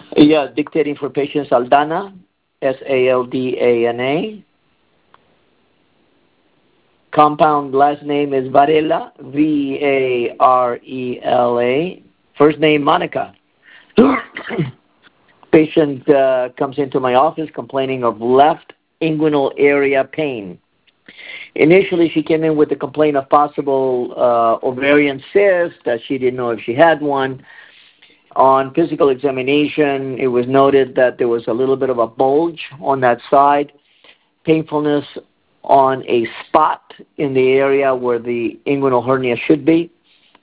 Yeah, dictating for patient Saldana, Saldana. Compound last name is Varela, Varela. First name Monica. Patient comes into my office complaining of left inguinal area pain. Initially, she came in with a complaint of possible ovarian cyst, that she didn't know if she had one. On physical examination, it was noted that there was a little bit of a bulge on that side, painfulness on a spot in the area where the inguinal hernia should be.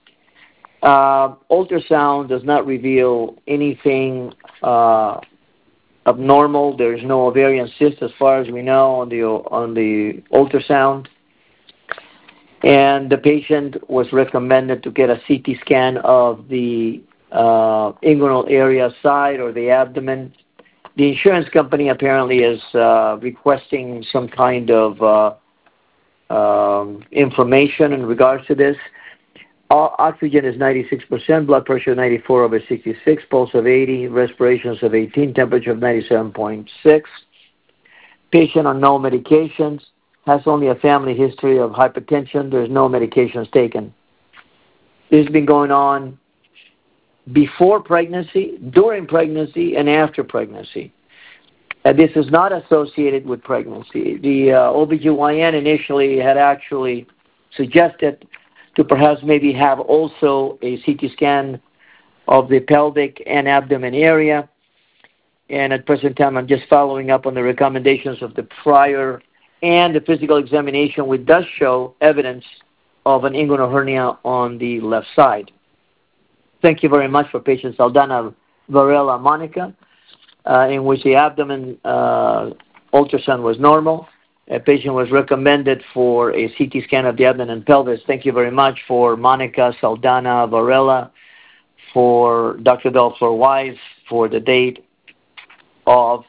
Ultrasound does not reveal anything abnormal. There's no ovarian cyst as far as we know on the ultrasound. And the patient was recommended to get a CT scan of the inguinal area side or the abdomen. The insurance company apparently is requesting some kind of information in regards to this. Oxygen is 96%, blood pressure 94/66, pulse of 80, respirations of 18, temperature of 97.6. Patient on no medications, has only a family history of hypertension. There's no medications taken. This has been going on before pregnancy, during pregnancy, and after pregnancy. This is not associated with pregnancy. The OBGYN initially had actually suggested to perhaps maybe have also a CT scan of the pelvic and abdomen area. And at present time, I'm just following up on the recommendations of the prior and the physical examination, which does show evidence of an inguinal hernia on the left side. Thank you very much for patient Saldana Varela Monica, in which the abdomen ultrasound was normal. A patient was recommended for a CT scan of the abdomen and pelvis. Thank you very much for Monica Saldana Varela, for Dr. Delflor Wise, for the date of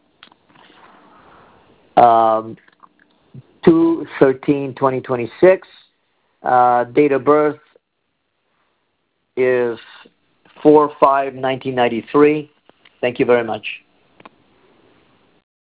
2/13/2026. Date of birth is 4/5/1993. Thank you very much.